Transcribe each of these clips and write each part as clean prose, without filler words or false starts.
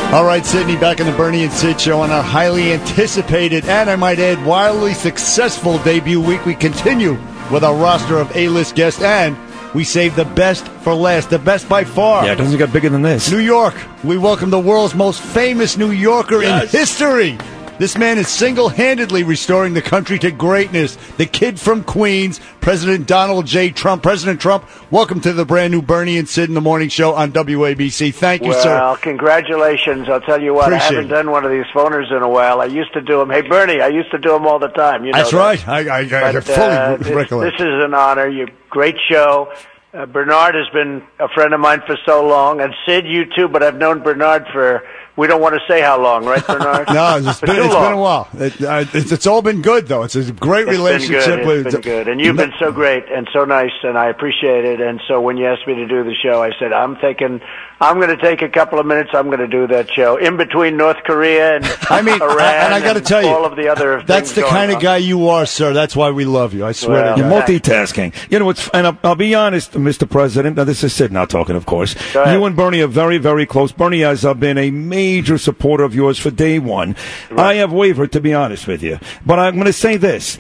All right, Sydney, back in the Bernie and Sid show on our highly anticipated and, I might add, wildly successful debut week. We continue with our roster of A-list guests, and we save the best for last, the best by far. Yeah, it doesn't get bigger than this. New York. We welcome the world's most famous New Yorker in history. This man is single-handedly restoring the country to greatness. The kid from Queens, President Donald J. Trump. President Trump, welcome to the brand new Bernie and Sid in the Morning Show on WABC. Thank you, sir. Well, congratulations. I'll tell you what, I haven't done one of these phoners in a while. I used to do them. Hey, Bernie, I used to do them all the time. You know That's right. I fully recollect. This is an honor. Great show. Bernard has been a friend of mine for so long, and Sid, you too, but I've known Bernard for... We don't want to say how long, right, Bernard? No, it's been a while. It's all been good, though. It's a great relationship. It's been good. And you've been so great and so nice, and I appreciate it. And so when you asked me to do the show, I said, I'm going to take a couple of minutes. I'm going to do that show in between North Korea and Iran and I got to tell you, all of the other that's the kind of guy you are, sir. That's why we love you. I swear to God. You're multitasking. You know, and I'll be honest, Mr. President. Now, this is Sid now talking, of course. You and Bernie are very, very close. Bernie has been a major supporter of yours for day one. Right. I have wavered, to be honest with you. But I'm going to say this.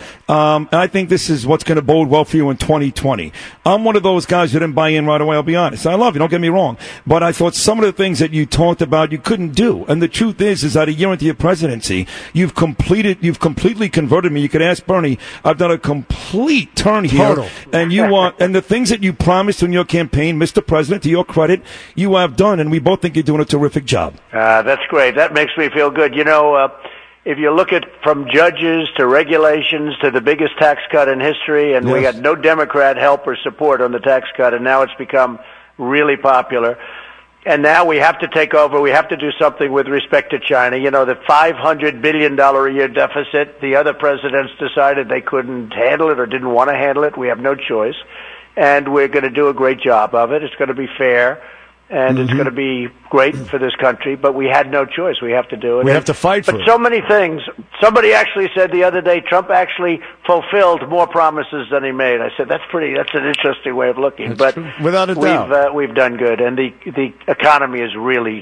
I think this is what's going to bode well for you in 2020. I'm one of those guys who didn't buy in right away, I'll be honest. I love you, don't get me wrong. But I thought some of the things that you talked about you couldn't do. And the truth is that a year into your presidency, you've completely converted me. You could ask Bernie, I've done a complete turn here. Total. And and the things that you promised in your campaign, Mr. President, to your credit, you have done. And we both think you're doing a terrific job. That's great. That makes me feel good. You know, if you look at from judges to regulations to the biggest tax cut in history, and we got no Democrat help or support on the tax cut, and now it's become really popular. And now we have to take over. We have to do something with respect to China. You know, the $500 billion a year deficit, the other presidents decided they couldn't handle it or didn't want to handle it. We have no choice. And we're going to do a great job of it. It's going to be fair. And it's going to be great for this country, but we had no choice. We have to do it. We have to fight for it. But so many things. Somebody actually said the other day, Trump actually fulfilled more promises than he made. I said, that's an interesting way of looking. That's true. Without a doubt. We've done good, and the economy is really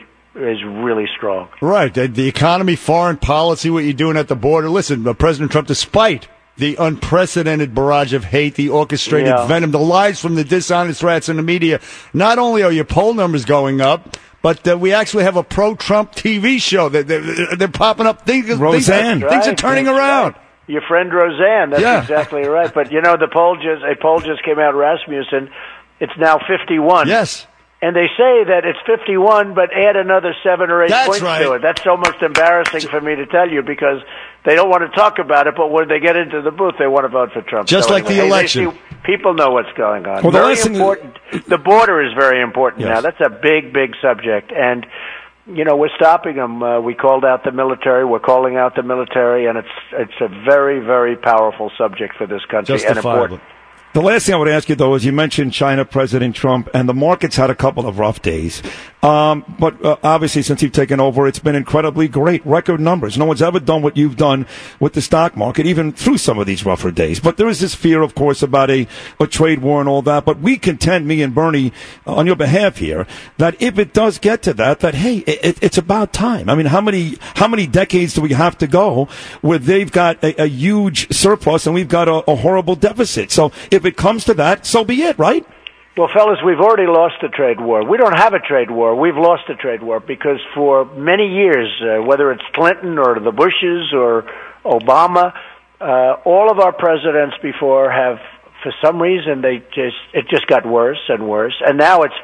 strong. Right. The economy, foreign policy, what you're doing at the border. Listen, President Trump, despite the unprecedented barrage of hate, the orchestrated venom, the lies from the dishonest rats in the media. Not only are your poll numbers going up, but we actually have a pro-Trump TV show. They're popping up. Things are turning around. Right. Your friend Roseanne, that's exactly right. But, you know, a poll just came out, Rasmussen. It's now 51. Yes. And they say that it's 51, but add another 7 or 8 points to it. That's almost embarrassing for me to tell you because they don't want to talk about it, but when they get into the booth, they want to vote for Trump. Just like the election. People know what's going on. Well, very important. The border is very important now. That's a big, big subject. And, you know, we're stopping them. We called out the military. We're calling out the military, and it's a very, very powerful subject for this country and important. The last thing I would ask you, though, is you mentioned China, President Trump, and the market's had a couple of rough days. But obviously, since you've taken over, it's been incredibly great. Record numbers. No one's ever done what you've done with the stock market, even through some of these rougher days. But there is this fear, of course, about a trade war and all that. But we contend, me and Bernie, on your behalf here, that if it does get to that, hey, it's about time. I mean, how many decades do we have to go where they've got a huge surplus and we've got a horrible deficit? So if it comes to that, so be it, right? Well, fellas, we've already lost a trade war. We don't have a trade war. We've lost a trade war because for many years, whether it's Clinton or the Bushes or Obama, all of our presidents before have, for some reason, it just got worse and worse. And now it's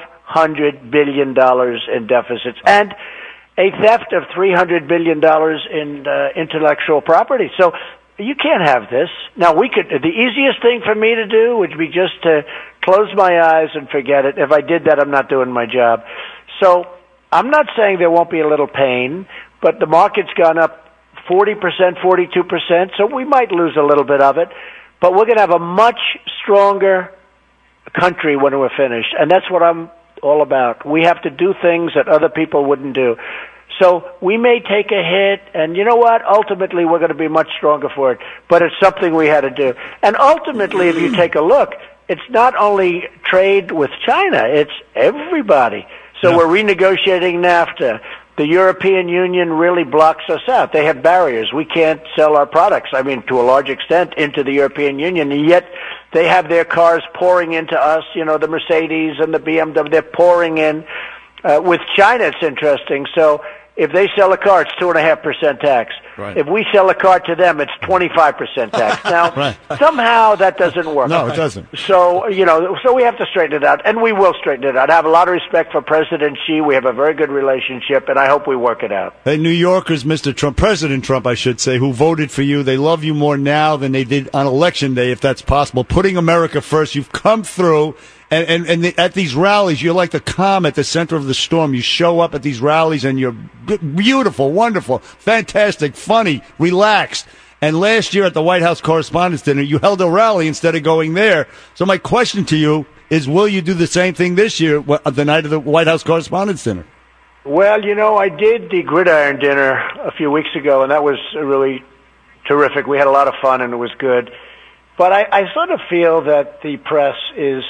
$500 billion in deficits and a theft of $300 billion in intellectual property. So you can't have this. Now, the easiest thing for me to do would be just to close my eyes and forget it. If I did that, I'm not doing my job. So I'm not saying there won't be a little pain, but the market's gone up 40%, 42%, so we might lose a little bit of it. But we're going to have a much stronger country when we're finished, and that's what I'm all about. We have to do things that other people wouldn't do. So we may take a hit, and you know what? Ultimately, we're going to be much stronger for it, but it's something we had to do. And ultimately, if you take a look, it's not only trade with China, it's everybody. So we're renegotiating NAFTA. the European Union really blocks us out. They have barriers. We can't sell our products, I mean, to a large extent, into the European Union, and yet they have their cars pouring into us, the Mercedes and the BMW, they're pouring in. With China, it's interesting. So if they sell a car, it's 2.5% tax. Right. If we sell a car to them, it's 25% tax. Now, somehow that doesn't work. No, it doesn't. So, so we have to straighten it out, and we will straighten it out. I have a lot of respect for President Xi. We have a very good relationship, and I hope we work it out. Hey, New Yorkers, Mr. Trump, President Trump, I should say, who voted for you, they love you more now than they did on Election Day, if that's possible. Putting America first, you've come through. And at these rallies, you're like the calm at the center of the storm. You show up at these rallies, and you're beautiful, wonderful, fantastic, funny, relaxed. And last year at the White House Correspondents' Dinner, you held a rally instead of going there. So my question to you is, will you do the same thing this year, the night of the White House Correspondents' Dinner? Well, I did the Gridiron Dinner a few weeks ago, and that was really terrific. We had a lot of fun, and it was good. But I sort of feel that the press is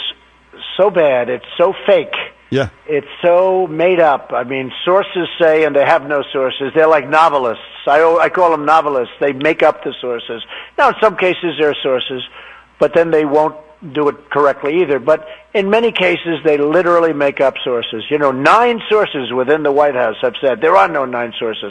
so bad. It's so fake. Yeah. It's so made up. I mean, sources say, and they have no sources. They're like novelists. I call them novelists. They make up the sources. Now, in some cases, there are sources, but then they won't do it correctly either. But in many cases, they literally make up sources. 9 sources within the White House have said there are no 9 sources.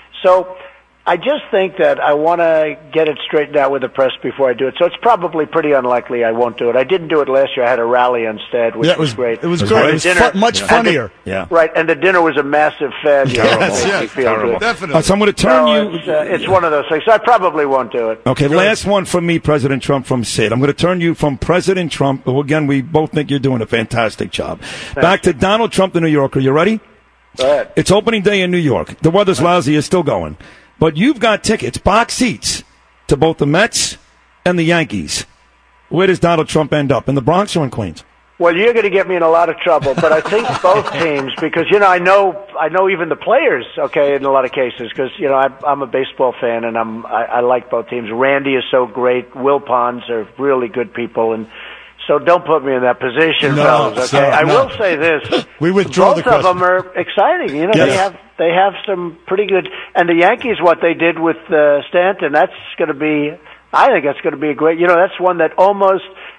So I just think that I want to get it straightened out with the press before I do it. So it's probably pretty unlikely I won't do it. I didn't do it last year. I had a rally instead, which was great. It was great. It was much funnier. Right, and the dinner was a massive failure. Terrible. Definitely. So I'm going to turn you. It's one of those things. So I probably won't do it. Okay, last one from me, President Trump, from Sid. I'm going to turn you from President Trump, who, again, we both think you're doing a fantastic job. Back to Donald Trump, the New Yorker. You ready? Go ahead. It's opening day in New York. The weather's lousy. It's still going. But you've got tickets, box seats, to both the Mets and the Yankees. Where does Donald Trump end up, in the Bronx or in Queens? Well, you're going to get me in a lot of trouble, but I think both teams, because, I know even the players, okay, in a lot of cases, because, I'm a baseball fan, and I like both teams. Randy is so great. Will Ponds are really good people, and so don't put me in that position, fellas, okay? I will say this. We withdraw both the question. Both of them are exciting. Yes. They have some pretty good, and the Yankees, what they did with Stanton, that's going to be, I think that's going to be a great, that's one that almost,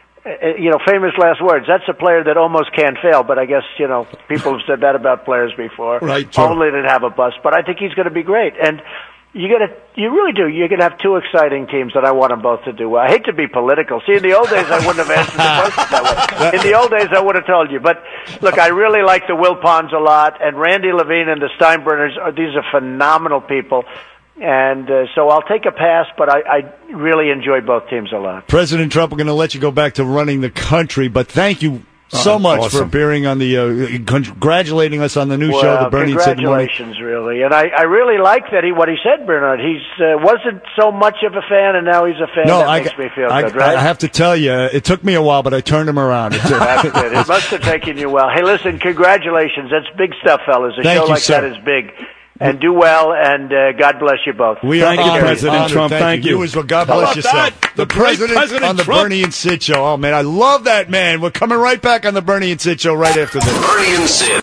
famous last words, that's a player that almost can't fail, but I guess, people have said that about players before. Right, true. Only to have a bust, but I think he's going to be great. And you really do. You're going to have 2 exciting teams that I want them both to do well. I hate to be political. See, in the old days, I wouldn't have answered the question that way. In the old days, I would have told you. But, look, I really like the Will Ponds a lot, and Randy Levine and the Steinbrenners, these are phenomenal people. And so I'll take a pass, but I really enjoy both teams a lot. President Trump, we're going to let you go back to running the country, but thank you so much for appearing on the congratulating us on the new show, the Bernie and Sid Morning. Congratulations, really. And I really like that what he said, Bernard. He's wasn't so much of a fan, and now he's a fan. No, that makes me feel good, right? I have to tell you, it took me a while, but I turned him around. That's good. It must have taken you well. Hey, listen, congratulations. That's big stuff, fellas. A show like that is big. And do well, and God bless you both. Thank you, President Trump. Thank you. You as well. God bless yourself. The President on the Bernie and Sid Show. Oh, man, I love that, man. We're coming right back on the Bernie and Sid Show right after this. Bernie and Sid.